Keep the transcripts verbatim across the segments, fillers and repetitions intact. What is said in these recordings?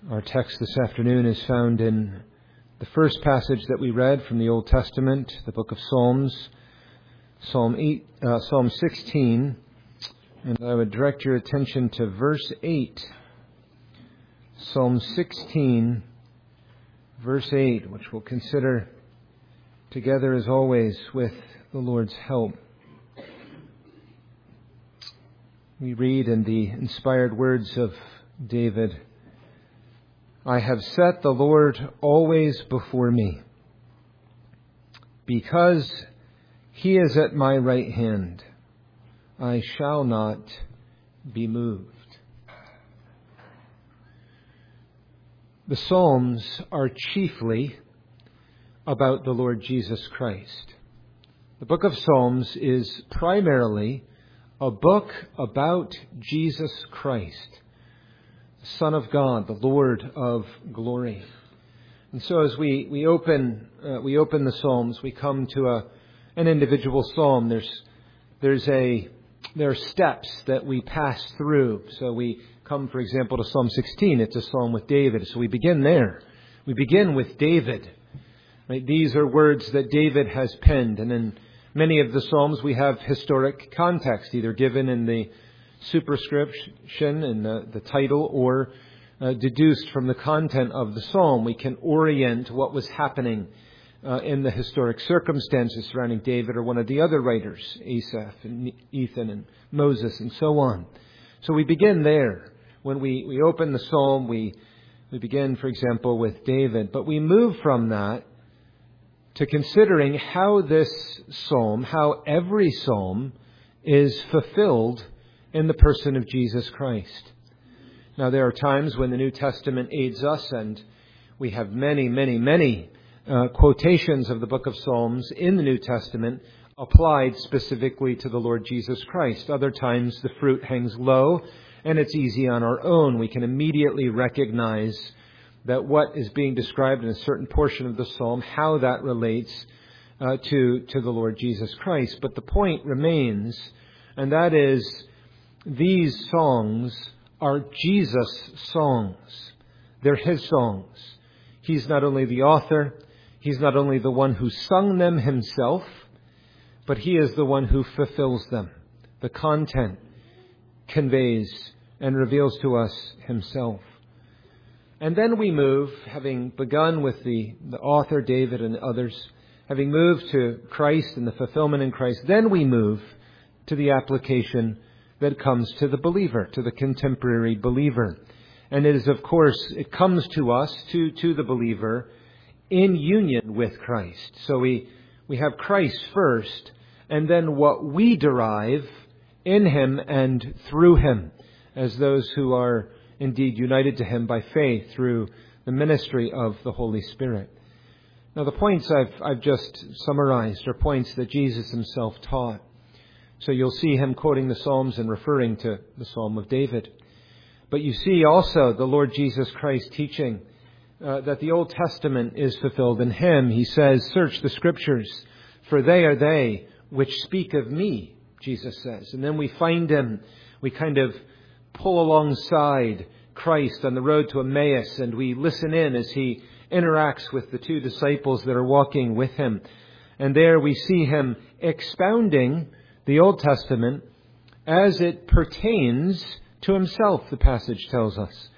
Our text this afternoon is found in the first passage that we read from the Old Testament, the book of Psalms, Psalm eight, uh, Psalm sixteen, and I would direct your attention to verse eight. Psalm sixteen, verse eight, which we'll consider together as always with the Lord's help. We read in the inspired words of David, I have set the Lord always before me. Because he is at my right hand, I shall not be moved. The Psalms are chiefly about the Lord Jesus Christ. The book of Psalms is primarily a book about Jesus Christ, Son of God, the Lord of glory. And so as we, we open uh, we open the Psalms, we come to a an individual psalm. There's there's a there are steps that we pass through. So we come, for example, to Psalm sixteen. It's a psalm with David. So we begin there. We begin with David. Right? These are words that David has penned, and in many of the Psalms we have historic context, either given in the superscription in the, the title or uh, deduced from the content of the psalm. We can orient what was happening uh, in the historic circumstances surrounding David or one of the other writers, Asaph and Ethan and Moses and so on. So we begin there. When we, we open the psalm, we, we begin, for example, with David. But we move from that to considering how this psalm, how every psalm is fulfilled in the person of Jesus Christ. Now, there are times when the New Testament aids us, and we have many, many, many uh, quotations of the book of Psalms in the New Testament applied specifically to the Lord Jesus Christ. Other times the fruit hangs low, and it's easy on our own. We can immediately recognize that what is being described in a certain portion of the psalm, how that relates uh, to, to the Lord Jesus Christ. But the point remains, and that is, these songs are Jesus' songs. They're His songs. He's not only the author, He's not only the one who sung them Himself, but He is the one who fulfills them. The content conveys and reveals to us Himself. And then we move, having begun with the, the author, David, and others, having moved to Christ and the fulfillment in Christ, then we move to the application that comes to the believer, to the contemporary believer. And it is, of course, it comes to us, to, to the believer, in union with Christ. So we, we have Christ first, and then what we derive in Him and through Him, as those who are indeed united to Him by faith through the ministry of the Holy Spirit. Now, the points I've, I've just summarized are points that Jesus Himself taught. So you'll see Him quoting the Psalms and referring to the Psalm of David. But you see also the Lord Jesus Christ teaching uh, that the Old Testament is fulfilled in Him. He says, search the Scriptures, for they are they which speak of me, Jesus says. And then we find Him, we kind of pull alongside Christ on the road to Emmaus, and we listen in as He interacts with the two disciples that are walking with Him. And there we see Him expounding the Old Testament as it pertains to Himself, the passage tells us,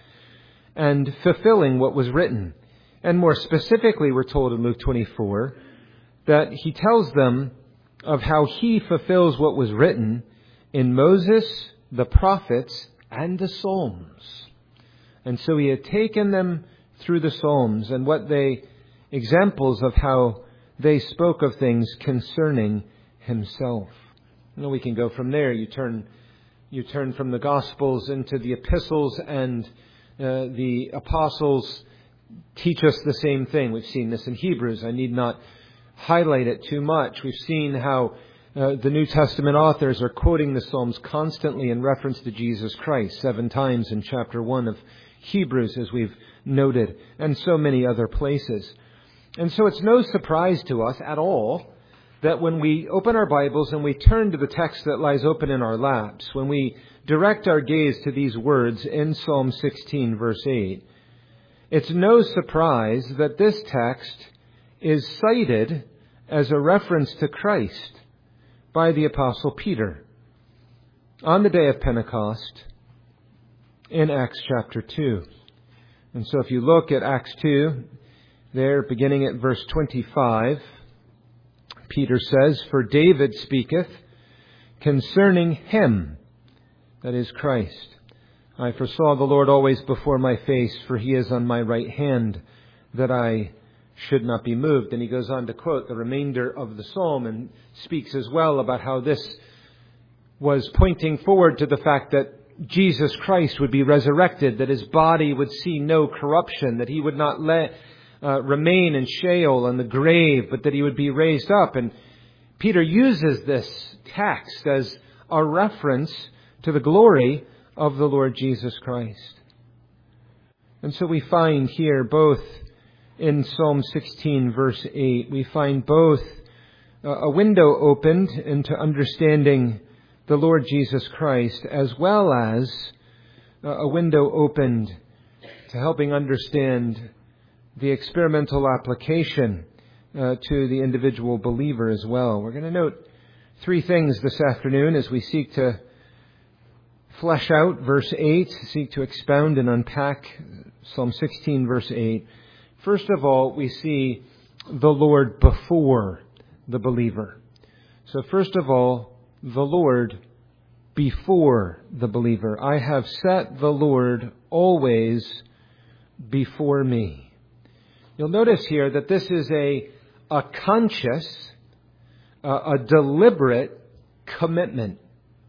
and fulfilling what was written. And more specifically, we're told in Luke twenty-four that He tells them of how He fulfills what was written in Moses, the prophets, and the Psalms. And so He had taken them through the Psalms and what they, examples of how they spoke of things concerning Himself. You know, we can go from there. You turn, you turn from the Gospels into the epistles, and uh, the apostles teach us the same thing. We've seen this in Hebrews. I need not highlight it too much. We've seen how uh, the New Testament authors are quoting the Psalms constantly in reference to Jesus Christ, seven times in chapter one of Hebrews, as we've noted, and so many other places. And so it's no surprise to us at all that when we open our Bibles and we turn to the text that lies open in our laps, when we direct our gaze to these words in Psalm sixteen, verse eight, it's no surprise that this text is cited as a reference to Christ by the Apostle Peter on the day of Pentecost in Acts chapter two. And so if you look at Acts two, there beginning at verse twenty-five, Peter says, "For David speaketh concerning him," that is Christ, "I foresaw the Lord always before my face, for he is on my right hand, that I should not be moved." And he goes on to quote the remainder of the psalm and speaks as well about how this was pointing forward to the fact that Jesus Christ would be resurrected, that his body would see no corruption, that he would not let uh, remain in Sheol and the grave, but that he would be raised up. And Peter uses this text as a reference to the glory of the Lord Jesus Christ. And so we find here both in Psalm sixteen verse eight, we find both a window opened into understanding the Lord Jesus Christ, as well as a window opened to helping understand the experimental application uh, to the individual believer as well. We're going to note three things this afternoon as we seek to flesh out verse eight, seek to expound and unpack Psalm sixteen verse eight. First of all, we see the Lord before the believer. So first of all, the Lord before the believer. "I have set the Lord always before me." You'll notice here that this is a, a conscious, a, a deliberate commitment.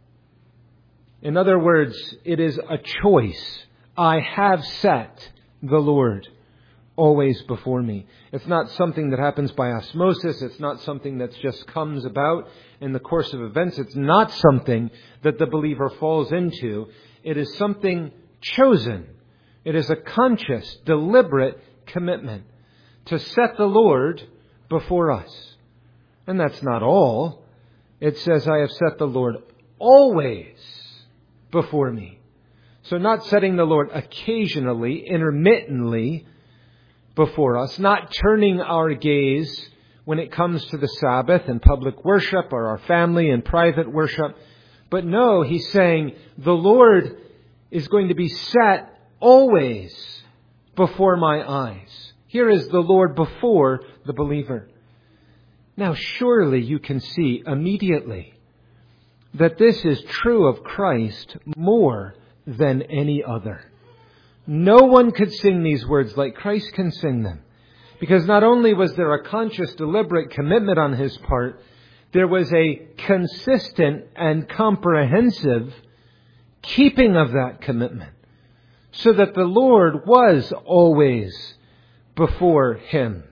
In other words, it is a choice. I have set the Lord always before me. It's not something that happens by osmosis. It's not something that just comes about in the course of events. It's not something that the believer falls into. It is something chosen. It is a conscious, deliberate commitment to set the Lord before us. And that's not all. It says, "I have set the Lord always before me." So not setting the Lord occasionally, intermittently before us, not turning our gaze when it comes to the Sabbath and public worship or our family and private worship. But no, he's saying the Lord is going to be set always before my eyes. Here is the Lord before the believer. Now, surely you can see immediately that this is true of Christ more than any other. No one could sing these words like Christ can sing them. Because not only was there a conscious, deliberate commitment on his part, there was a consistent and comprehensive keeping of that commitment. So that the Lord was always before him.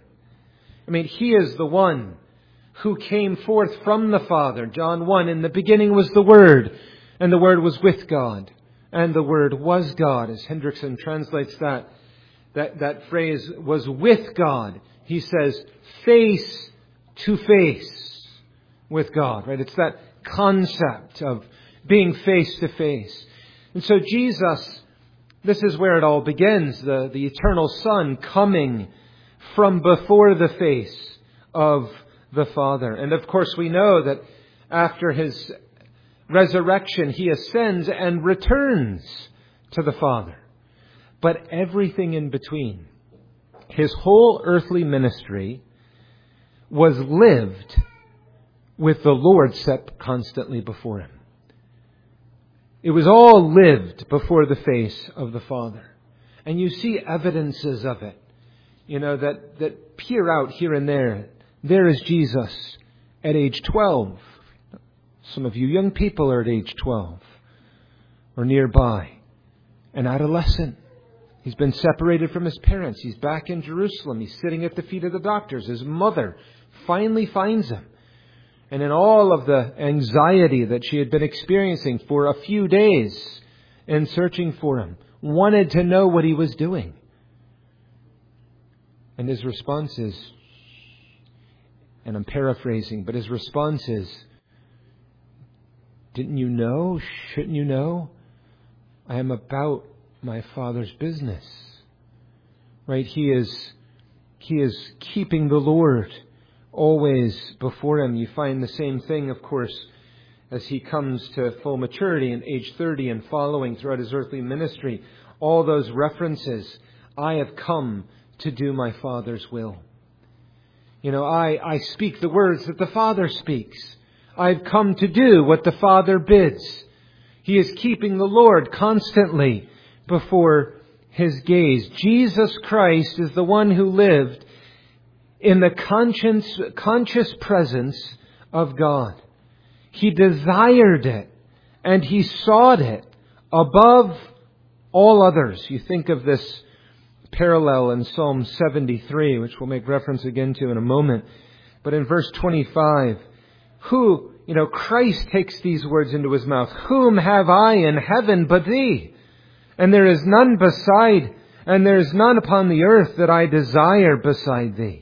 I mean, he is the one who came forth from the Father. John one, "In the beginning was the Word, and the Word was with God, and the Word was God," as Hendrickson translates that. That, that phrase was with God. He says face to face with God, right? It's that concept of being face to face. And so Jesus, this is where it all begins. The, the eternal Son coming from before the face of the Father. And of course we know that after his resurrection, he ascends and returns to the Father. But everything in between, his whole earthly ministry was lived with the Lord set constantly before him. It was all lived before the face of the Father. And you see evidences of it, you know, that, that peer out here and there. There is Jesus at age twelve. Some of you young people are at age twelve or nearby. An adolescent. He's been separated from his parents. He's back in Jerusalem. He's sitting at the feet of the doctors. His mother finally finds him. And in all of the anxiety that she had been experiencing for a few days in searching for him, wanted to know what he was doing. And his response is, and I'm paraphrasing, but his response is, "Didn't you know? Shouldn't you know? I am about my Father's business." right? He is, he is keeping the Lord always before him. You find the same thing, of course, as he comes to full maturity in age thirty and following throughout his earthly ministry. All those references, I have come to do my Father's will. You know, I, I speak the words that the Father speaks. I've come to do what the Father bids. He is keeping the Lord constantly before his gaze. Jesus Christ is the one who lived in the conscience, conscious presence of God. He desired it and he sought it above all others. You think of this parallel in Psalm seventy-three, which we'll make reference again to in a moment. But in verse twenty-five, who, you know, Christ takes these words into his mouth. Whom have I in heaven but thee? And there is none beside, and there is none upon the earth that I desire beside thee.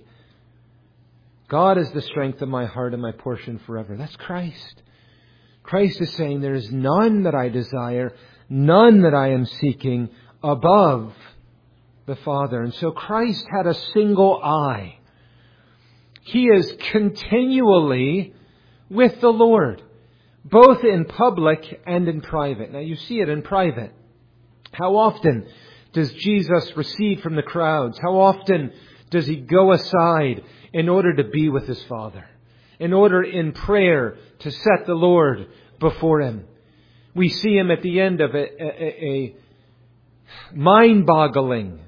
God is the strength of my heart and my portion forever. That's Christ. Christ is saying there is none that I desire, none that I am seeking above the Father. And so Christ had a single eye. He is continually with the Lord, both in public and in private. Now you see it in private. How often does Jesus recede from the crowds? How often does he go aside in order to be with his Father? In order in prayer to set the Lord before him? We see him at the end of a, a, a mind-boggling,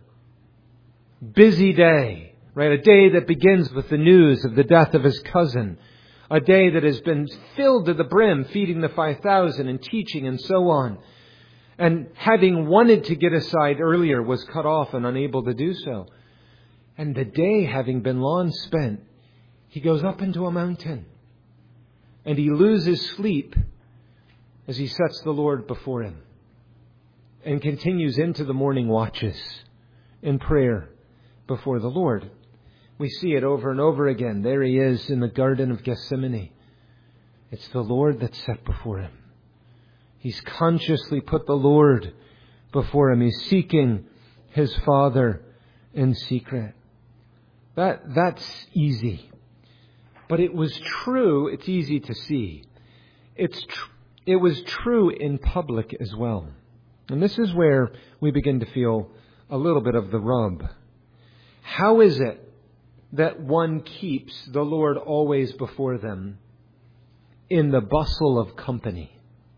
busy day, right? A day that begins with the news of the death of his cousin. A day that has been filled to the brim, feeding the five thousand and teaching and so on. And having wanted to get aside earlier, was cut off and unable to do so. And the day having been long spent, he goes up into a mountain. And he loses sleep as he sets the Lord before him. And continues into the morning watches in prayer before the Lord. We see it over and over again. There he is in the Garden of Gethsemane. It's the Lord that's set before him. He's consciously put the Lord before him. He's seeking his Father in secret. That, that's easy. But it was true. It's easy to see. It's tr- it was true in public as well. And this is where we begin to feel a little bit of the rub. How is it that one keeps the Lord always before them in the bustle of company?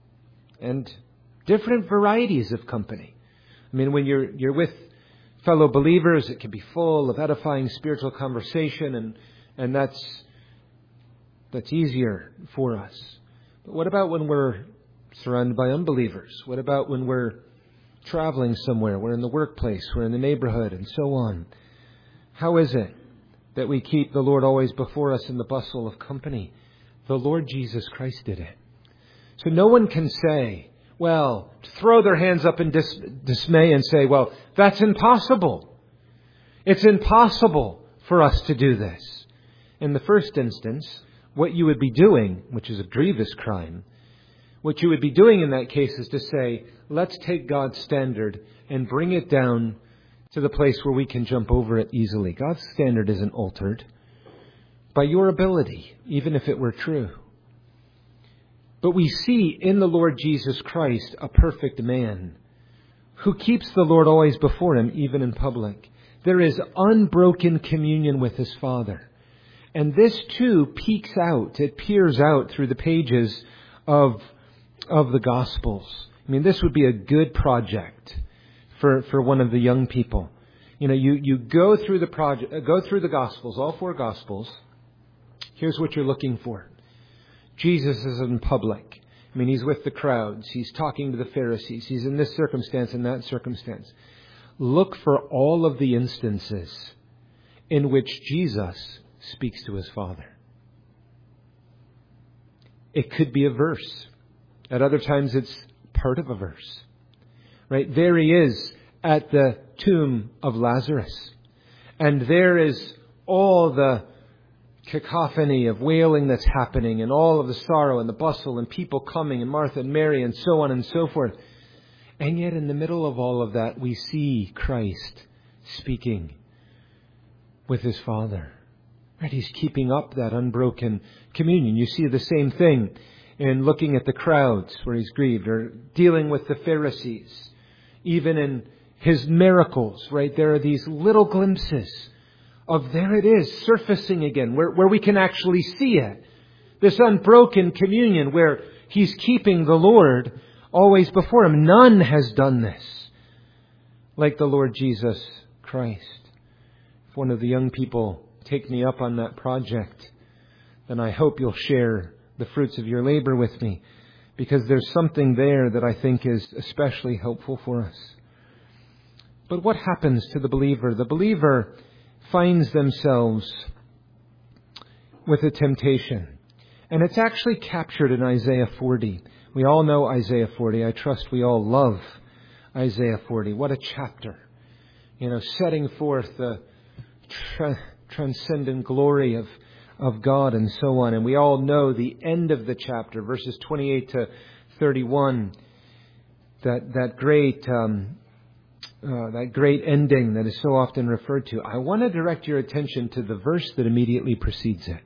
And different varieties of company. I mean, when you're you're with fellow believers, it can be full of edifying spiritual conversation, and and that's that's easier for us. But what about when we're surrounded by unbelievers? What about when we're traveling somewhere? We're in the workplace, we're in the neighborhood, and so on. How is it that we keep the Lord always before us in the bustle of company? The Lord Jesus Christ did it. So no one can say, well, throw their hands up in dis- dismay and say, well, that's impossible. It's impossible for us to do this. In the first instance, what you would be doing, which is a grievous crime, what you would be doing in that case is to say, let's take God's standard and bring it down to the place where we can jump over it easily. God's standard isn't altered by your ability, even if it were true. But we see in the Lord Jesus Christ a perfect man who keeps the Lord always before him, even in public. There is unbroken communion with his Father. And this too peeks out, it peers out through the pages of, of the Gospels. I mean, this would be a good project for, for one of the young people. You know, you, you go through the project, go through the Gospels, all four Gospels. Here's what you're looking for. Jesus is in public. I mean, he's with the crowds. He's talking to the Pharisees. He's in this circumstance and that circumstance. Look for all of the instances in which Jesus speaks to his Father. It could be a verse. At other times, it's part of a verse. Right? There he is at the tomb of Lazarus. And there is all the cacophony of wailing that's happening, and all of the sorrow and the bustle and people coming, and Martha and Mary and so on and so forth. And yet in the middle of all of that, we see Christ speaking with his Father. Right? He's keeping up that unbroken communion. You see the same thing in looking at the crowds where he's grieved, or dealing with the Pharisees. Even in his miracles, right? There are these little glimpses of, there it is, surfacing again, where, where we can actually see it. This unbroken communion where he's keeping the Lord always before him. None has done this like the Lord Jesus Christ. If one of the young people take me up on that project, then I hope you'll share the fruits of your labor with me, because there's something there that I think is especially helpful for us. But what happens to the believer? The believer finds themselves with a temptation. And it's actually captured in Isaiah forty. We all know Isaiah forty. I trust we all love Isaiah forty. What a chapter. You know, setting forth the tra- transcendent glory of, of God and so on. And we all know the end of the chapter, verses twenty-eight to thirty-one. That, that great, um, uh, that great ending that is so often referred to. I want to direct your attention to the verse that immediately precedes it.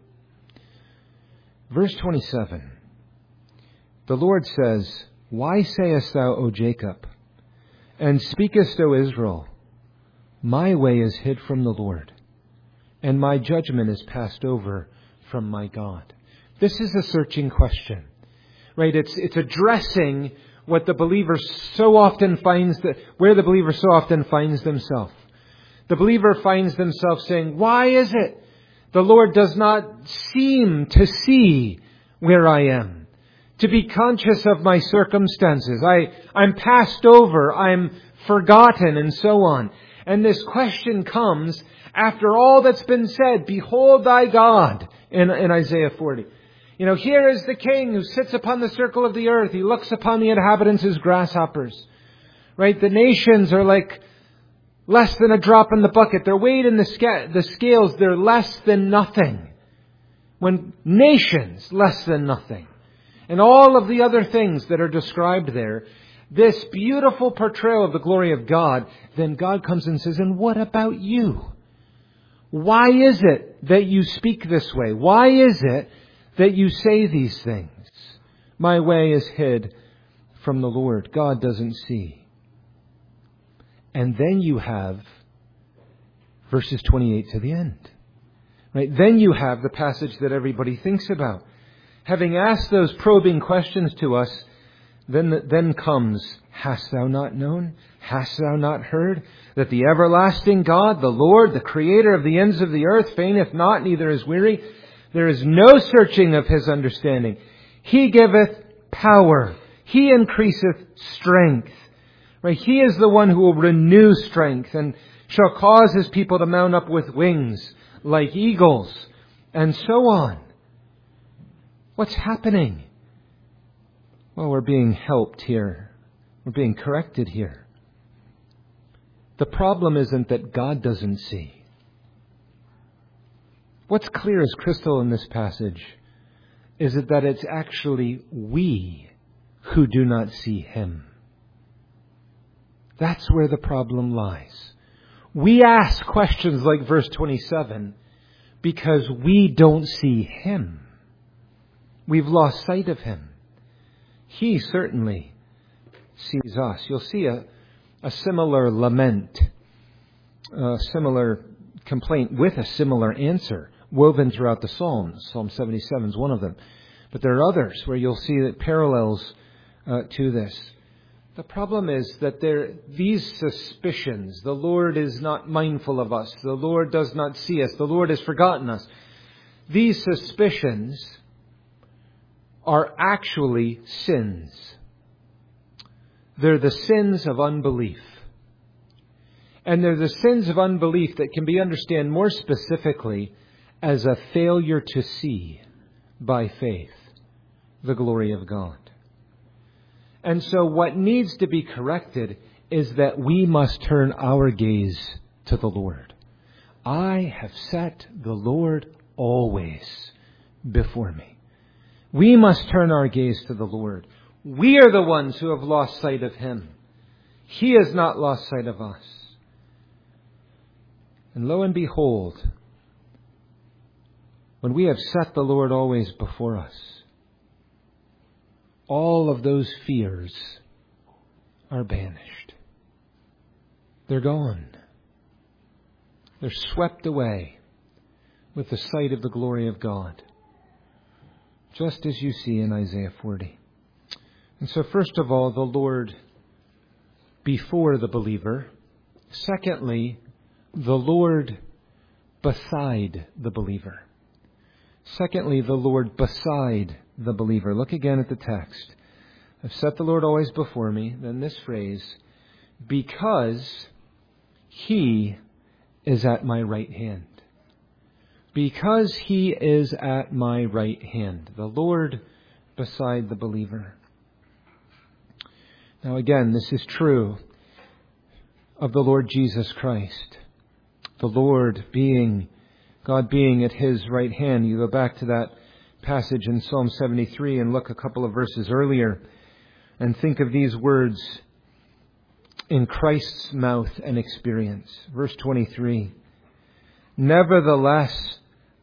Verse twenty-seven, the Lord says, "Why sayest thou, O Jacob, and speakest, O Israel, my way is hid from the Lord, and my judgment is passed over from my God." This is a searching question, right? It's it's addressing what the believer so often finds, that where the believer so often finds themselves. The believer finds themselves saying, "Why is it the Lord does not seem to see where I am, to be conscious of my circumstances? I, I'm passed over, I'm forgotten," and so on. And this question comes after all that's been said. Behold thy God in, in Isaiah forty. You know, here is the king who sits upon the circle of the earth. He looks upon the inhabitants as grasshoppers. Right? The nations are like less than a drop in the bucket. They're weighed in the, sca- the scales. They're less than nothing. When nations, less than nothing. And all of the other things that are described there, this beautiful portrayal of the glory of God, then God comes and says, "And what about you? Why is it that you speak this way? Why is it that you say these things? My way is hid from the Lord." God doesn't see. And then you have verses twenty-eight to the end. Right? Then you have the passage that everybody thinks about. Having asked those probing questions to us, then, then comes, "Hast thou not known? Hast thou not heard? That the everlasting God, the Lord, the Creator of the ends of the earth, fainteth not, neither is weary. There is no searching of his understanding. He giveth power. He increaseth strength." Right? He is the one who will renew strength and shall cause his people to mount up with wings like eagles, and so on. What's happening? Well, we're being helped here. We're being corrected here. The problem isn't that God doesn't see. What's clear as crystal in this passage is it that it's actually we who do not see Him. That's where the problem lies. We ask questions like verse twenty-seven because we don't see Him. We've lost sight of Him. He certainly sees us. You'll see a, a similar lament, a similar complaint with a similar answer woven throughout the Psalms. Psalm seventy-seven is one of them. But there are others where you'll see that parallels uh, to this. The problem is that there, these suspicions, the Lord is not mindful of us, the Lord does not see us, the Lord has forgotten us. These suspicions are actually sins. They're the sins of unbelief. And they're the sins of unbelief that can be understood more specifically as a failure to see by faith the glory of God. And so what needs to be corrected is that we must turn our gaze to the Lord. I have set the Lord always before me. We must turn our gaze to the Lord. We are the ones who have lost sight of Him. He has not lost sight of us. And lo and behold, when we have set the Lord always before us, all of those fears are banished. They're gone. They're swept away with the sight of the glory of God, just as you see in Isaiah forty. And so first of all, the Lord before the believer. Secondly, the Lord beside the believer. Secondly, the Lord beside the believer. Look again at the text. I've set the Lord always before me. Then this phrase, because He is at my right hand. Because He is at my right hand. The Lord beside the believer. Now again, this is true of the Lord Jesus Christ. The Lord being, God being at His right hand. You go back to that passage in Psalm seventy-three and look a couple of verses earlier and think of these words in Christ's mouth and experience. Verse twenty-three. Nevertheless,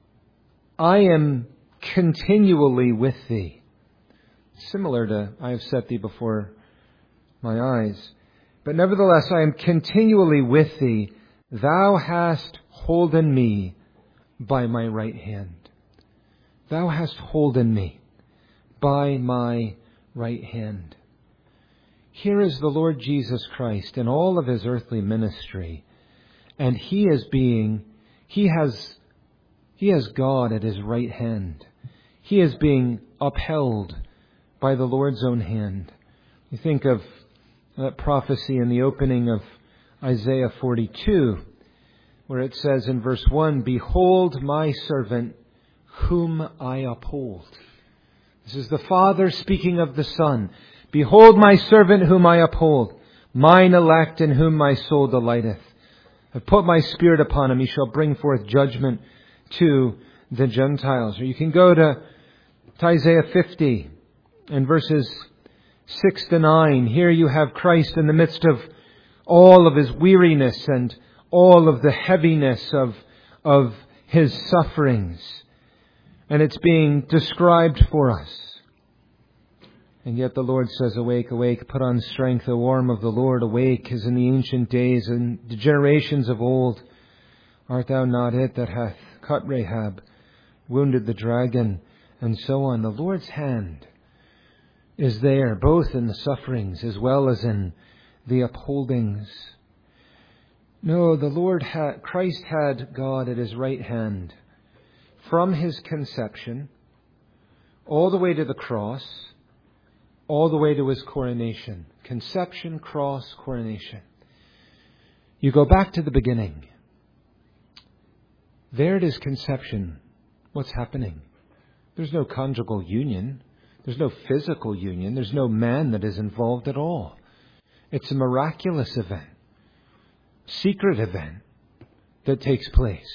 I am continually with thee. Similar to, I have set thee before my eyes. But nevertheless, I am continually with thee. Thou hast holden me by my right hand. Thou hast holden me by my right hand. Here is the Lord Jesus Christ in all of His earthly ministry. And He is being, He has, He has God at His right hand. He is being upheld by the Lord's own hand. You think of that prophecy in the opening of Isaiah forty-two, where it says in verse one, Behold my servant whom I uphold. This is the Father speaking of the Son. Behold my servant whom I uphold, mine elect in whom my soul delighteth. I've put my Spirit upon him. He shall bring forth judgment to the Gentiles. Or you can go to, to Isaiah fifty and verses six to nine. Here you have Christ in the midst of all of His weariness and all of the heaviness of, of His sufferings. And it's being described for us. And yet the Lord says, Awake, awake, put on strength, O arm of the Lord. Awake as in the ancient days and the generations of old. Art thou not it that hath cut Rahab, wounded the dragon, and so on? The Lord's hand is there, both in the sufferings as well as in the upholdings. No, the Lord had, Christ had God at His right hand from His conception all the way to the cross, all the way to His coronation. Conception, cross, coronation. You go back to the beginning. There it is, conception. What's happening? There's no conjugal union. There's no physical union. There's no man that is involved at all. It's a miraculous event, secret event that takes place.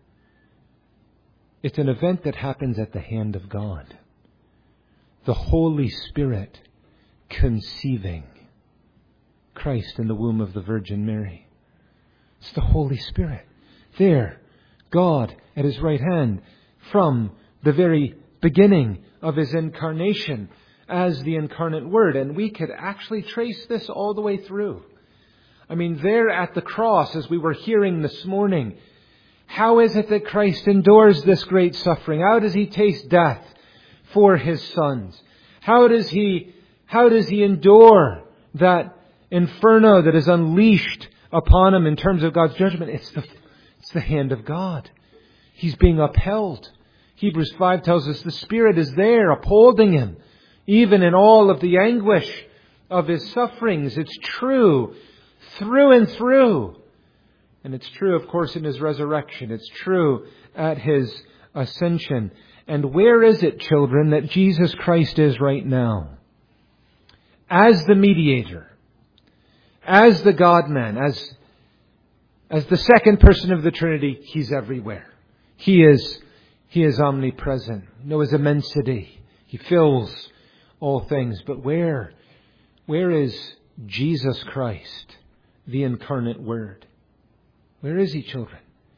It's an event that happens at the hand of God. The Holy Spirit conceiving Christ in the womb of the Virgin Mary. It's the Holy Spirit. There, God at His right hand from the very beginning of His incarnation as the incarnate Word. And we could actually trace this all the way through. I mean, there at the cross, as we were hearing this morning, how is it that Christ endures this great suffering? How does He taste death for His sons? How does He, how does He endure that inferno that is unleashed upon Him in terms of God's judgment? It's the, it's the hand of God. He's being upheld. Hebrews five tells us the Spirit is there upholding Him, even in all of the anguish of His sufferings. It's true through and through. And it's true, of course, in His resurrection. It's true at His ascension. And where is it, children, that Jesus Christ is right now? As the mediator, as the God-man, as, as the second person of the Trinity, He's everywhere. He is He is omnipresent. You know His immensity. He fills all things. But where, where is Jesus Christ, the incarnate Word? Where is He, children?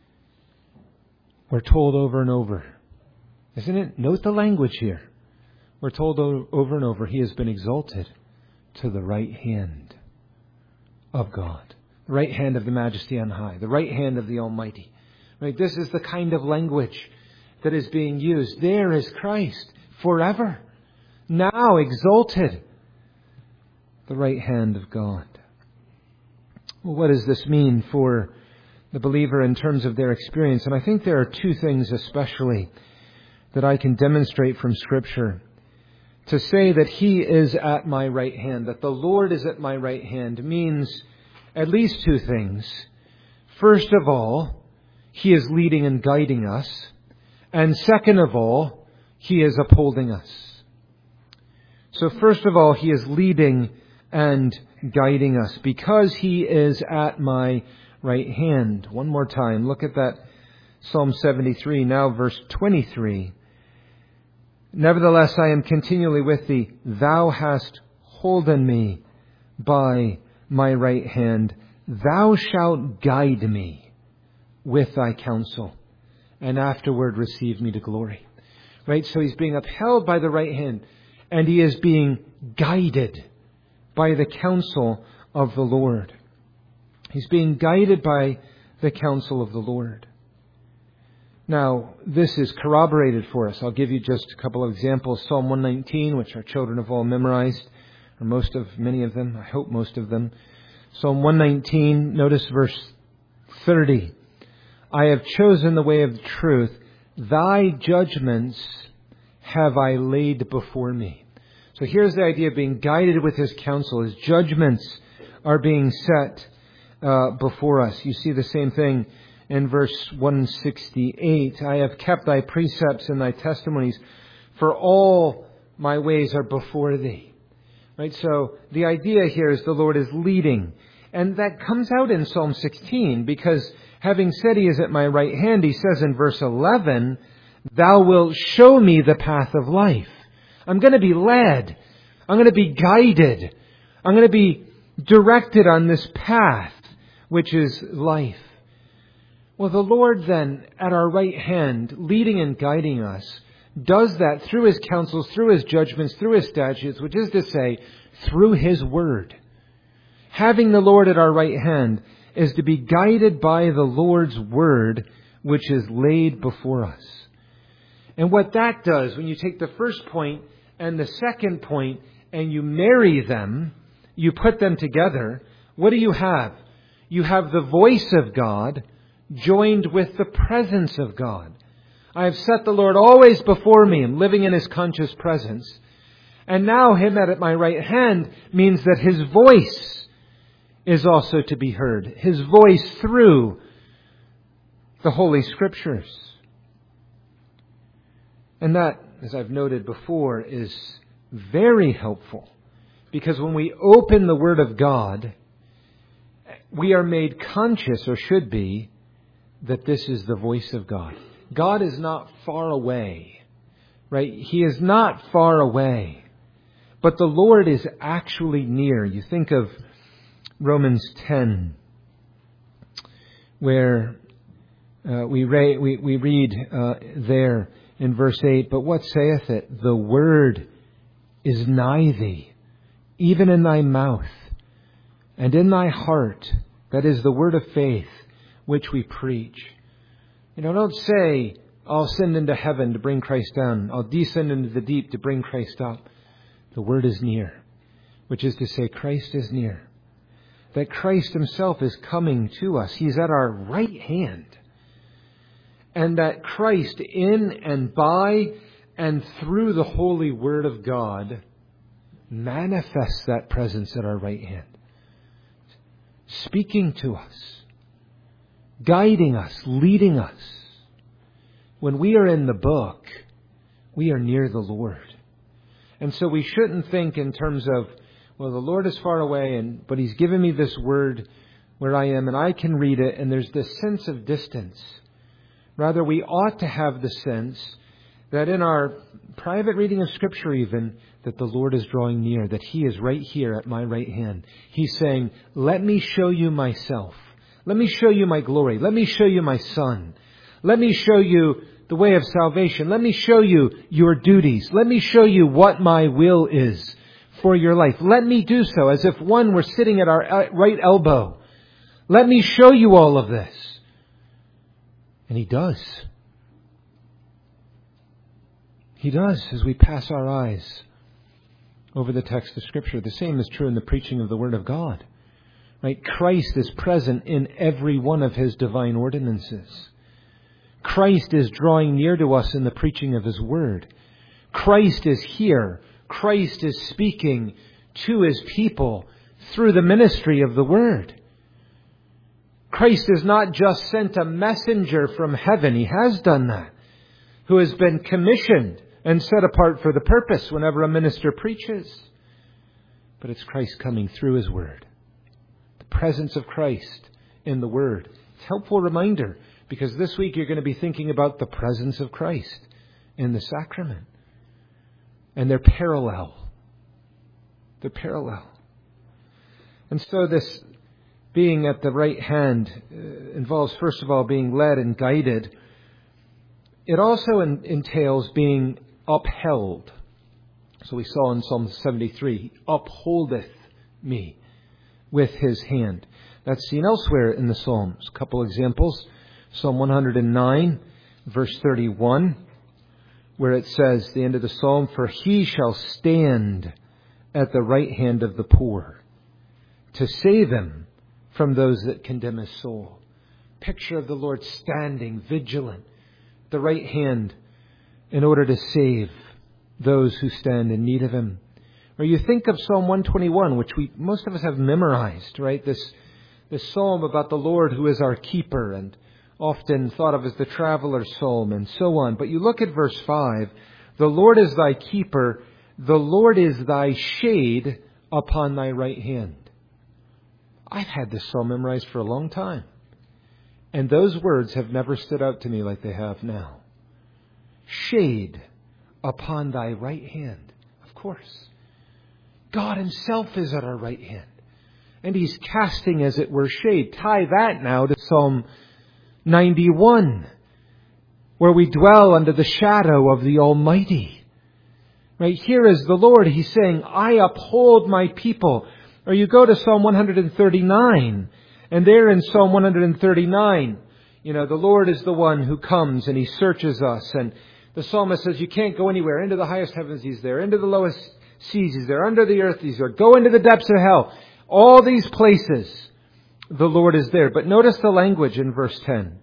We're told over and over, isn't it? Note the language here. We're told over and over, He has been exalted to the right hand of God. The right hand of the Majesty on high. The right hand of the Almighty. Right? This is the kind of language that is being used. There is Christ forever. Now exalted. The right hand of God. Well, what does this mean for the believer in terms of their experience? And I think there are two things especially that I can demonstrate from Scripture. To say that He is at my right hand, that the Lord is at my right hand, means at least two things. First of all, He is leading and guiding us. And second of all, He is upholding us. So first of all, He is leading and guiding us because He is at my right hand. One more time, look at that Psalm seventy-three, now verse twenty-three. Nevertheless, I am continually with thee. Thou hast holden me by my right hand. Thou shalt guide me with thy counsel, and afterward receive me to glory. Right? So He's being upheld by the right hand, and He is being guided by the counsel of the Lord. He's being guided by the counsel of the Lord. Now, this is corroborated for us. I'll give you just a couple of examples. Psalm one nineteen, which our children have all memorized, or most of, many of them, I hope most of them. Psalm one nineteen, notice verse thirty. I have chosen the way of the truth. Thy judgments have I laid before me. So here's the idea of being guided with His counsel. His judgments are being set uh, before us. You see the same thing in verse one sixty-eight, I have kept thy precepts and thy testimonies, for all my ways are before thee. Right? So the idea here is the Lord is leading. And that comes out in Psalm sixteen, because having said He is at my right hand, He says in verse eleven, thou wilt show me the path of life. I'm going to be led. I'm going to be guided. I'm going to be directed on this path, which is life. Well, the Lord then, at our right hand, leading and guiding us, does that through His counsels, through His judgments, through His statutes, which is to say, through His Word. Having the Lord at our right hand is to be guided by the Lord's Word, which is laid before us. And what that does, when you take the first point and the second point and you marry them, you put them together, what do you have? You have the voice of God joined with the presence of God. I have set the Lord always before me and living in His conscious presence. And now Him at my right hand means that His voice is also to be heard. His voice through the Holy Scriptures. And that, as I've noted before, is very helpful. Because when we open the Word of God, we are made conscious, or should be, that this is the voice of God. God is not far away, right? He is not far away. But the Lord is actually near. You think of Romans ten, where uh, we, re- we, we read uh, there in verse eight, but what saith it? The word is nigh thee, even in thy mouth, and in thy heart. That is the word of faith, which we preach. You know, don't say, I'll ascend into heaven to bring Christ down. I'll descend into the deep to bring Christ up. The word is near, which is to say Christ is near. That Christ Himself is coming to us. He's at our right hand. And that Christ in and by and through the holy Word of God manifests that presence at our right hand. Speaking to us, guiding us, leading us. When we are in the book, we are near the Lord. And so we shouldn't think in terms of, well, the Lord is far away, and but He's given me this word where I am, and I can read it, and there's this sense of distance. Rather, we ought to have the sense that in our private reading of Scripture even, that the Lord is drawing near, that He is right here at my right hand. He's saying, let me show you myself. Let me show you my glory. Let me show you my Son. Let me show you the way of salvation. Let me show you your duties. Let me show you what my will is for your life. Let me do so as if one were sitting at our right elbow. Let me show you all of this. And He does. He does as we pass our eyes over the text of Scripture. The same is true in the preaching of the Word of God. Right? Christ is present in every one of His divine ordinances. Christ is drawing near to us in the preaching of His Word. Christ is here. Christ is speaking to His people through the ministry of the Word. Christ has not just sent a messenger from heaven. He has done that. Who has been commissioned and set apart for the purpose whenever a minister preaches. But it's Christ coming through His Word. The presence of Christ in the Word. It's a helpful reminder, because this week you're going to be thinking about the presence of Christ in the sacrament. And they're parallel. They're parallel. And so this being at the right hand uh, involves, first of all, being led and guided. It also in, entails being upheld. So we saw in Psalm seventy-three, He upholdeth me with His hand. That's seen elsewhere in the Psalms. A couple examples. Psalm one hundred nine, verse thirty-one, where it says, the end of the psalm, for He shall stand at the right hand of the poor, to save him from those that condemn his soul. Picture of the Lord standing vigilant, the right hand, in order to save those who stand in need of Him. Or you think of Psalm one twenty-one, which we most of us have memorized, right? This, this psalm about the Lord who is our keeper, and often thought of as the traveler's psalm, and so on. But you look at verse five, the Lord is thy keeper, the Lord is thy shade upon thy right hand. I've had this psalm memorized for a long time. And those words have never stood out to me like they have now. Shade upon thy right hand. Of course. God Himself is at our right hand. And He's casting, as it were, shade. Tie that now to Psalm ninety-one, where we dwell under the shadow of the Almighty. Right here is the Lord. He's saying, I uphold my people. Or you go to Psalm one hundred thirty-nine, and there in Psalm one hundred thirty-nine, you know, the Lord is the one who comes and He searches us. And the psalmist says, you can't go anywhere. Into the highest heavens He's there. Into the lowest seas He's there. Under the earth He's there. Go into the depths of hell. All these places, the Lord is there. But notice the language in verse ten.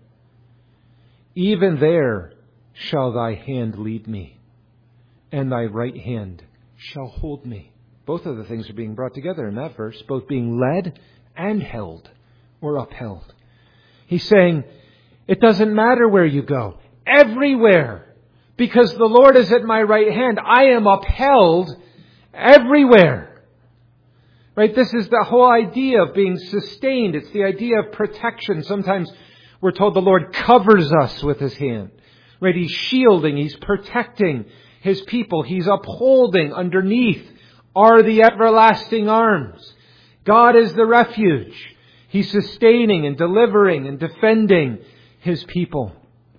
Even there shall thy hand lead me, and thy right hand shall hold me. Both of the things are being brought together in that verse, both being led and held or upheld. He's saying, it doesn't matter where you go. Everywhere. Because the Lord is at my right hand. I am upheld everywhere. Right? This is the whole idea of being sustained. It's the idea of protection. Sometimes we're told the Lord covers us with His hand. Right? He's shielding. He's protecting His people. He's upholding. Underneath are the everlasting arms. God is the refuge. He's sustaining and delivering and defending His people.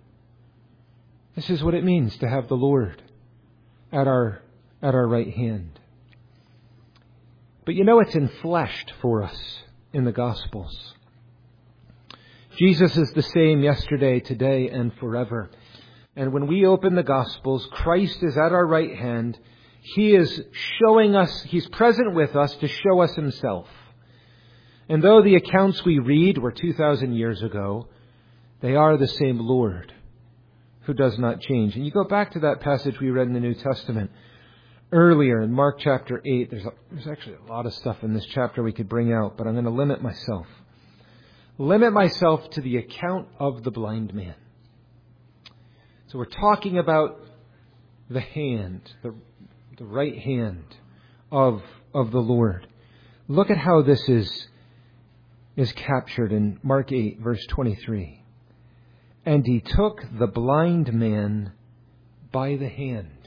This is what it means to have the Lord at our, at our right hand. But you know, it's enfleshed for us in the Gospels. Jesus is the same yesterday, today, and forever. And when we open the Gospels, Christ is at our right hand. He is showing us, He's present with us to show us Himself. And though the accounts we read were two thousand years ago, they are the same Lord who does not change. And you go back to that passage we read in the New Testament earlier in Mark chapter eight. There's, a, there's actually a lot of stuff in this chapter we could bring out, but I'm going to limit myself. Limit myself to the account of the blind man. So we're talking about the hand, the, the right hand of, of the Lord. Look at how this is, is captured in Mark eight, verse twenty-three. And He took the blind man by the hand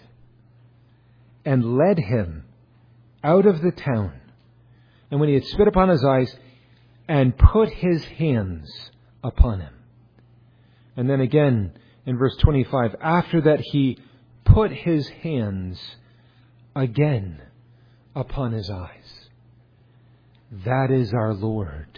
and led him out of the town. And when He had spit upon his eyes, and put His hands upon him. And then again in verse twenty-five, after that he put his hands again upon his eyes. That is our Lord.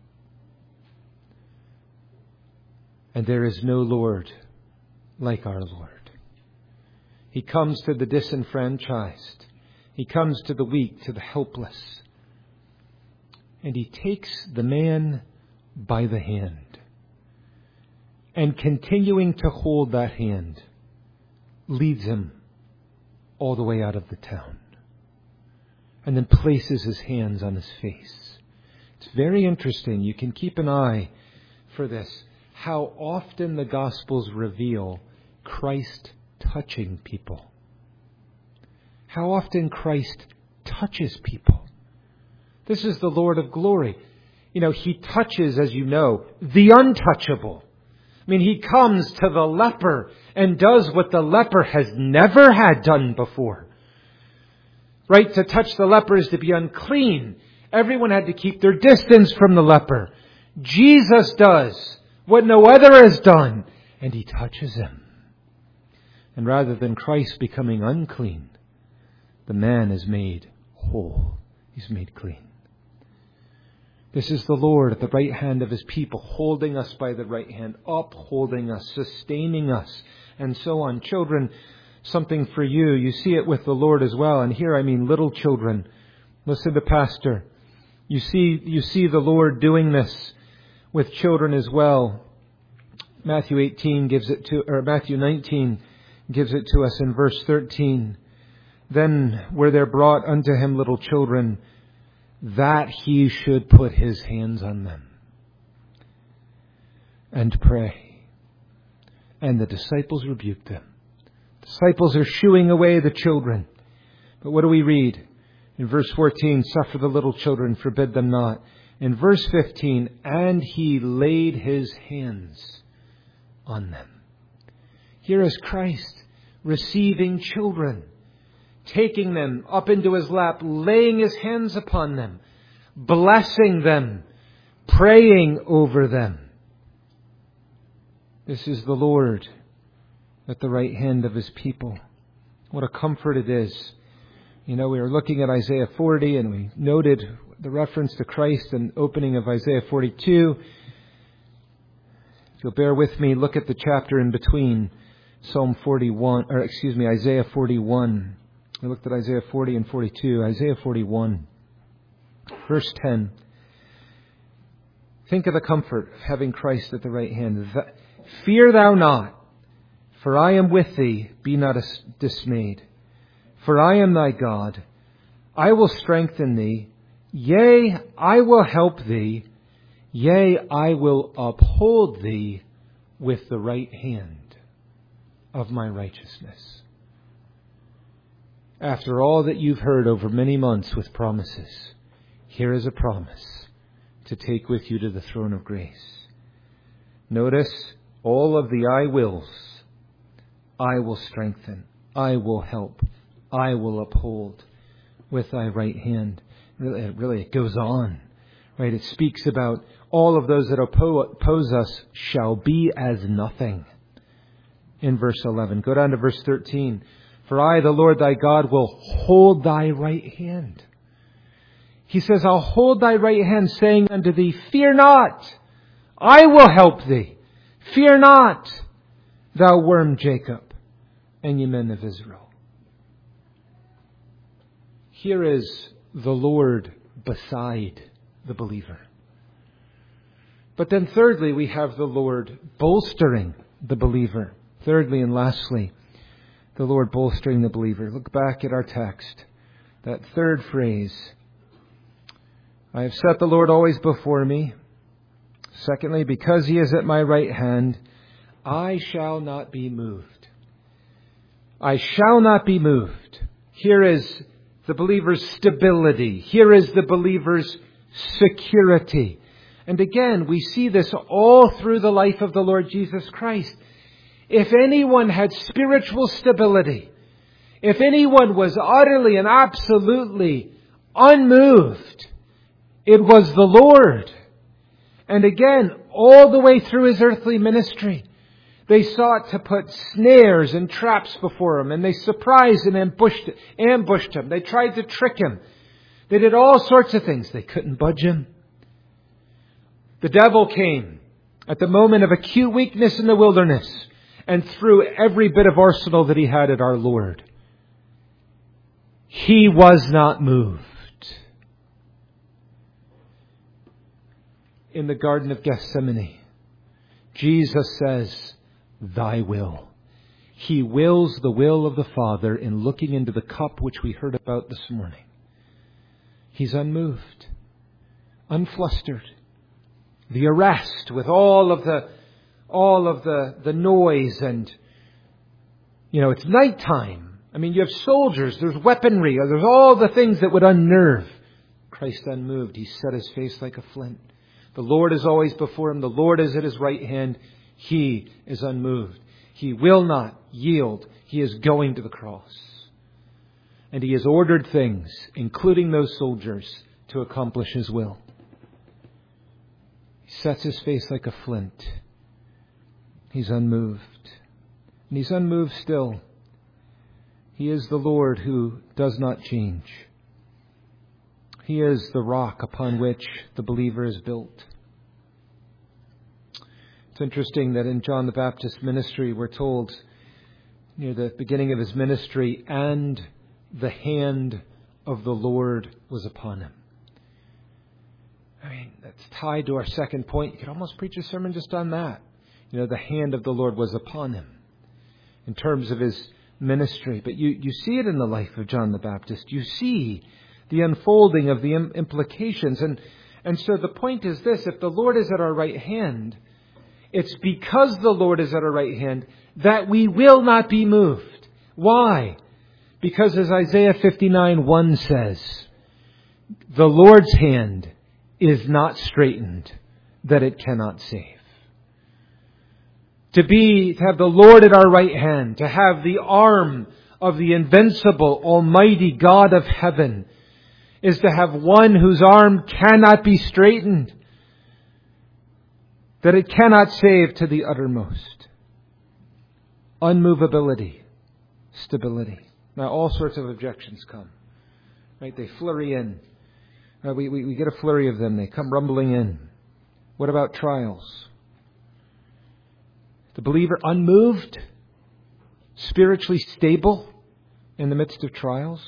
And there is no Lord like our Lord. He comes to the disenfranchised. He comes to the weak, to the helpless. And he takes the man by the hand. And continuing to hold that hand, leads him all the way out of the town. And then places his hands on his face. It's very interesting. You can keep an eye for this. How often the Gospels reveal Christ touching people. How often Christ touches people. This is the Lord of glory. You know, he touches, as you know, the untouchable. I mean, he comes to the leper and does what the leper has never had done before. Right? To touch the leper is to be unclean. Everyone had to keep their distance from the leper. Jesus does what no other has done, and he touches him. And rather than Christ becoming unclean, the man is made whole. He's made clean. This is the Lord at the right hand of his people, holding us by the right hand, upholding us, sustaining us, and so on. Children, something for you. You see it with the Lord as well. And here I mean little children. Listen to Pastor. You see, you see the Lord doing this with children as well. Matthew eighteen gives it to, or Matthew nineteen gives it to us in verse thirteen. Then were there brought unto him little children, that he should put his hands on them and pray. And the disciples rebuked them. Disciples are shooing away the children. But what do we read? In verse fourteen, suffer the little children, forbid them not. In verse fifteen, and he laid his hands on them. Here is Christ receiving children, taking them up into his lap, laying his hands upon them, blessing them, praying over them. This is the Lord at the right hand of his people. What a comfort it is. You know, we were looking at Isaiah forty and we noted the reference to Christ and opening of Isaiah forty-two. If you'll bear with me, look at the chapter in between Psalm forty-one, or excuse me, Isaiah forty-one. We looked at Isaiah forty and forty-two. Isaiah forty-one, verse ten. Think of the comfort of having Christ at the right hand. Fear thou not, for I am with thee. Be not dismayed. For I am thy God. I will strengthen thee. Yea, I will help thee. Yea, I will uphold thee with the right hand of my righteousness. After all that you've heard over many months with promises, here is a promise to take with you to the throne of grace. Notice all of the I wills. I will strengthen. I will help. I will uphold with thy right hand. Really, really, it goes on. Right? It speaks about all of those that oppose us shall be as nothing. In verse eleven. Go down to verse thirteen. For I, the Lord thy God, will hold thy right hand. He says, I'll hold thy right hand, saying unto thee, fear not. I will help thee. Fear not, thou worm Jacob, and ye men of Israel. Here is the Lord beside the believer. But then thirdly, we have the Lord bolstering the believer. Thirdly and lastly, the Lord bolstering the believer. Look back at our text. That third phrase. I have set the Lord always before me. Secondly, because he is at my right hand, I shall not be moved. I shall not be moved. Here is the believer's stability. Here is the believer's security. And again, we see this all through the life of the Lord Jesus Christ. If anyone had spiritual stability, if anyone was utterly and absolutely unmoved, it was the Lord. And again, all the way through his earthly ministry, They sought to put snares and traps before him, and they surprised and ambushed, ambushed him. They tried to trick him. They did all sorts of things. They couldn't budge him. The devil came at the moment of acute weakness in the wilderness and threw every bit of arsenal that he had at our Lord. He was not moved. In the Garden of Gethsemane, Jesus says, "Thy will." He wills the will of the Father in looking into the cup which we heard about this morning. He's unmoved, unflustered. The arrest with all of the all of the, the noise and, you know, it's nighttime. I mean, you have soldiers, there's weaponry, there's all the things that would unnerve. Christ unmoved. He set his face like a flint. The Lord is always before him. The Lord is at his right hand. He is unmoved. He will not yield. He is going to the cross. And he has ordered things, including those soldiers, to accomplish his will. He sets his face like a flint. He's unmoved. And he's unmoved still. He is the Lord who does not change. He is the rock upon which the believer is built. It's interesting that in John the Baptist's ministry, we're told near the beginning of his ministry, and the hand of the Lord was upon him. I mean, that's tied to our second point. You could almost preach a sermon just on that. You know, the hand of the Lord was upon him in terms of his ministry. But you, you see it in the life of John the Baptist. You see the unfolding of the implications. And, and so the point is this: if the Lord is at our right hand, it's because the Lord is at our right hand that we will not be moved. Why? Because as Isaiah fifty-nine one says, the Lord's hand is not straitened that it cannot save. To be, to have the Lord at our right hand, to have the arm of the invincible, almighty God of heaven, is to have one whose arm cannot be straightened, that it cannot save to the uttermost. Unmovability, stability. Now all sorts of objections come. Right? They flurry in. Uh, we, we, we get a flurry of them. They come rumbling in. What about trials? The believer unmoved, spiritually stable in the midst of trials?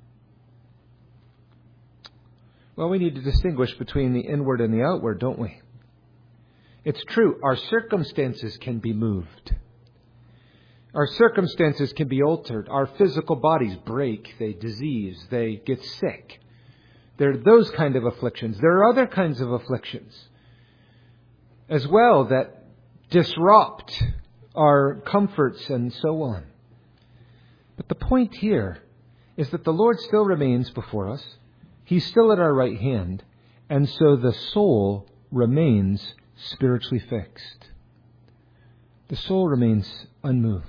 Well, we need to distinguish between the inward and the outward, don't we? It's true, our circumstances can be moved. Our circumstances can be altered. Our physical bodies break, they disease, they get sick. There are those kind of afflictions. There are other kinds of afflictions as well that disrupt our comforts and so on. But the point here is that the Lord still remains before us. He's still at our right hand. And so the soul remains spiritually fixed. The soul remains unmoved.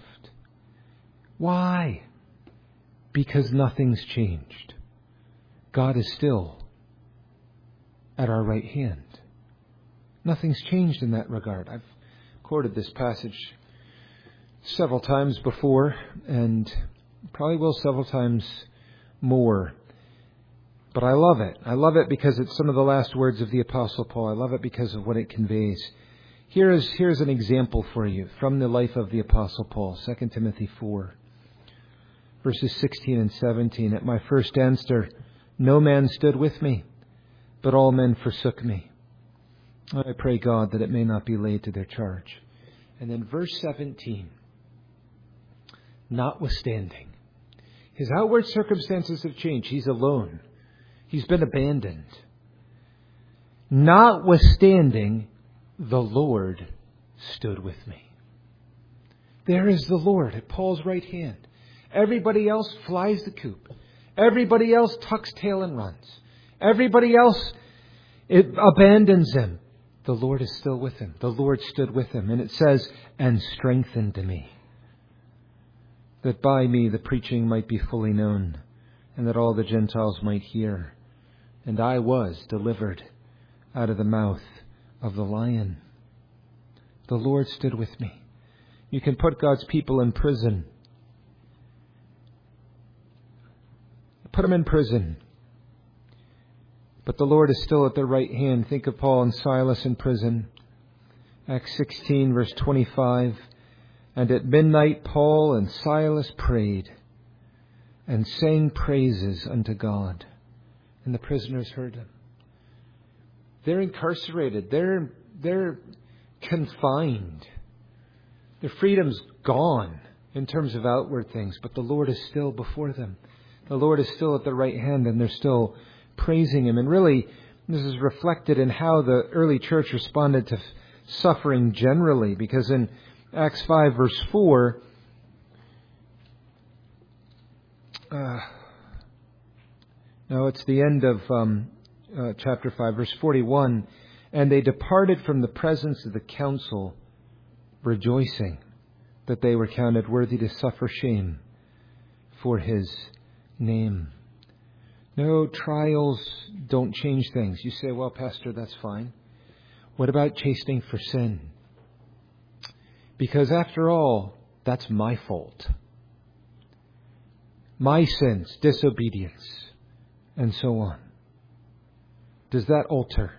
Why? Because nothing's changed. God is still at our right hand. Nothing's changed in that regard. I've quoted this passage several times before, and probably will several times more. But I love it. I love it because it's some of the last words of the Apostle Paul. I love it because of what it conveys. Here is here's an example for you from the life of the Apostle Paul, Second Timothy four, verses sixteen and seventeen. At my first answer, no man stood with me, but all men forsook me. I pray God that it may not be laid to their charge. And then verse seventeen. Notwithstanding, his outward circumstances have changed. He's alone. He's been abandoned. Notwithstanding, the Lord stood with me. There is the Lord at Paul's right hand. Everybody else flies the coop. Everybody else tucks tail and runs. Everybody else it abandons him. The Lord is still with him. The Lord stood with him. And it says, and strengthened me, that by me the preaching might be fully known, and that all the Gentiles might hear. And I was delivered out of the mouth of the lion. The Lord stood with me. You can put God's people in prison. Put them in prison. But the Lord is still at their right hand. Think of Paul and Silas in prison. Acts sixteen, verse twenty-five. And at midnight Paul and Silas prayed and sang praises unto God. And the prisoners heard them. They're incarcerated. They're, they're confined. Their freedom's gone in terms of outward things, but the Lord is still before them. The Lord is still at the right hand, and they're still praising Him. And really, this is reflected in how the early church responded to suffering generally, because in Acts five, verse four, uh, no, it's the end of um, uh, chapter five, verse forty-one. And they departed from the presence of the council, rejoicing that they were counted worthy to suffer shame for His name. No, trials don't change things. You say, well, Pastor, that's fine. What about chastening for sin? Because after all, that's my fault. My sins, disobedience, and so on. Does that alter?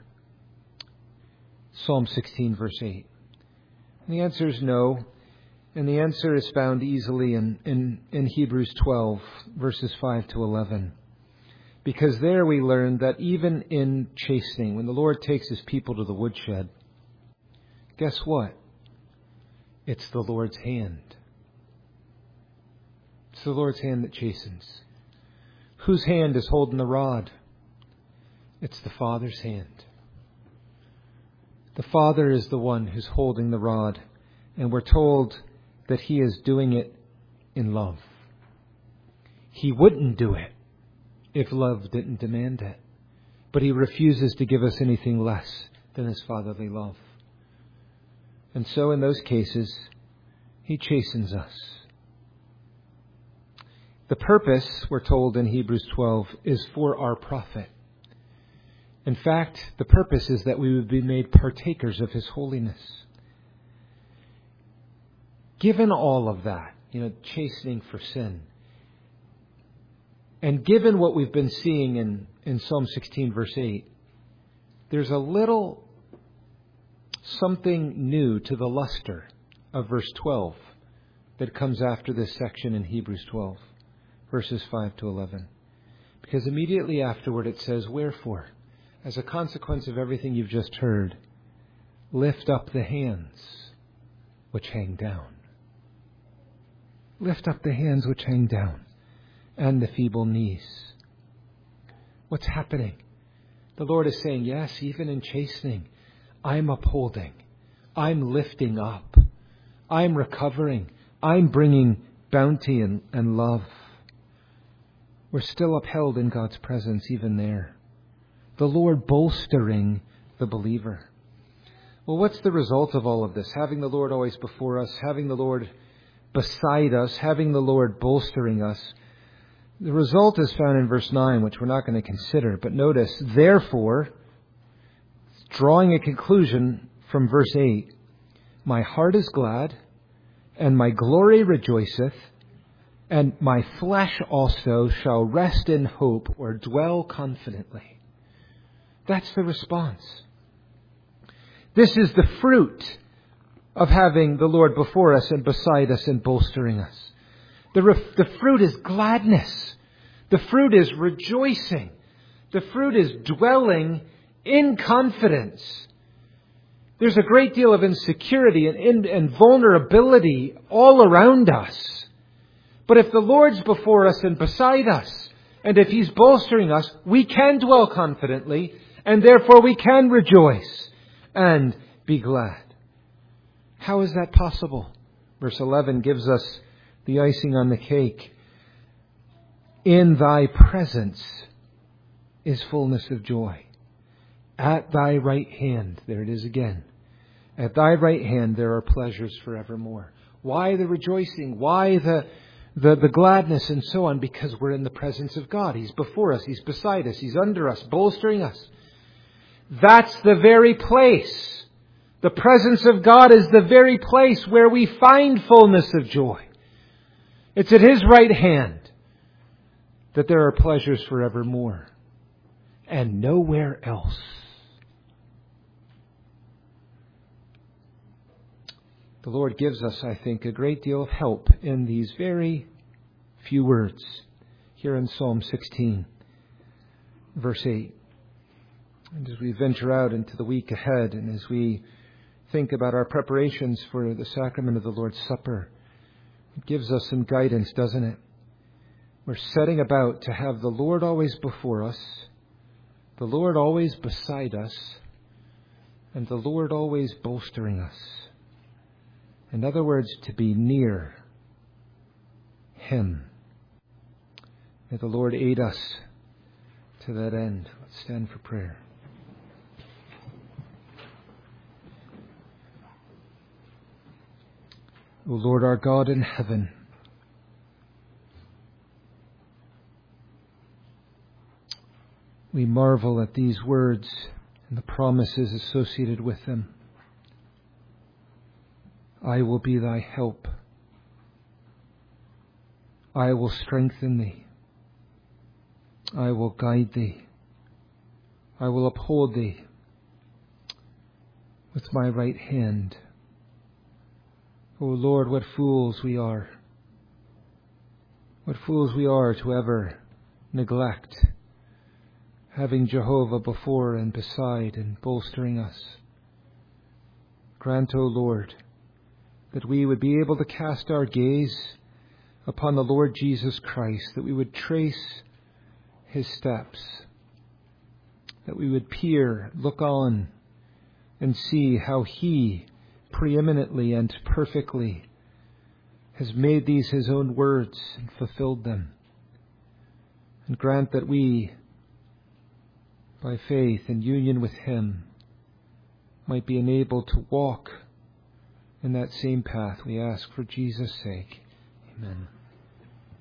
Psalm sixteen, verse eight. And the answer is no. And the answer is found easily in, in, in Hebrews twelve, verses five to eleven. Because there we learn that even in chastening, when the Lord takes His people to the woodshed, guess what? It's the Lord's hand. It's the Lord's hand that chastens. Whose hand is holding the rod? It's the Father's hand. The Father is the one who's holding the rod. And we're told that He is doing it in love. He wouldn't do it if love didn't demand it. But He refuses to give us anything less than His fatherly love. And so in those cases, He chastens us. The purpose, we're told in Hebrews twelve, is for our profit. In fact, the purpose is that we would be made partakers of His holiness. Given all of that, you know, chastening for sin, and given what we've been seeing in, in Psalm sixteen, verse eight, there's a little something new to the luster of verse twelve that comes after this section in Hebrews twelve, verses five to eleven. Because immediately afterward it says, wherefore, as a consequence of everything you've just heard, lift up the hands which hang down. Lift up the hands which hang down, and the feeble knees. What's happening? The Lord is saying, yes, even in chastening, I'm upholding. I'm lifting up. I'm recovering. I'm bringing bounty and, and love. We're still upheld in God's presence even there. The Lord bolstering the believer. Well, what's the result of all of this? Having the Lord always before us, having the Lord beside us, having the Lord bolstering us. The result is found in verse nine, which we're not going to consider. But notice, therefore, drawing a conclusion from verse eight, my heart is glad, and my glory rejoiceth, and my flesh also shall rest in hope, or dwell confidently. That's the response. This is the fruit of having the Lord before us and beside us and bolstering us. The, re- the fruit is gladness. The fruit is rejoicing. The fruit is dwelling in confidence. There's a great deal of insecurity and, and, and vulnerability all around us. But if the Lord's before us and beside us, and if He's bolstering us, we can dwell confidently, and therefore we can rejoice and be glad. How is that possible? Verse eleven gives us the icing on the cake. In Thy presence is fullness of joy. At Thy right hand, there it is again. At Thy right hand there are pleasures forevermore. Why the rejoicing? Why the, the, the gladness and so on? Because we're in the presence of God. He's before us. He's beside us. He's under us, bolstering us. That's the very place The presence of God is the very place where we find fullness of joy. It's at His right hand that there are pleasures forevermore, and nowhere else. The Lord gives us, I think, a great deal of help in these very few words here in Psalm sixteen, verse eight. And as we venture out into the week ahead, and as we think about our preparations for the sacrament of the Lord's Supper, it gives us some guidance, doesn't it? We're setting about to have the Lord always before us, the Lord always beside us, and the Lord always bolstering us. In other words, to be near Him. May the Lord aid us to that end. Let's stand for prayer. O Lord our God in heaven, we marvel at these words and the promises associated with them. I will be thy help. I will strengthen thee. I will guide thee. I will uphold thee with my right hand. O Lord, what fools we are. What fools we are to ever neglect having Jehovah before and beside and bolstering us. Grant, O Lord, that we would be able to cast our gaze upon the Lord Jesus Christ, that we would trace His steps, that we would peer, look on, and see how He preeminently and perfectly has made these His own words and fulfilled them. And grant that we, by faith and union with Him, might be enabled to walk in that same path, we ask for Jesus' sake. Amen.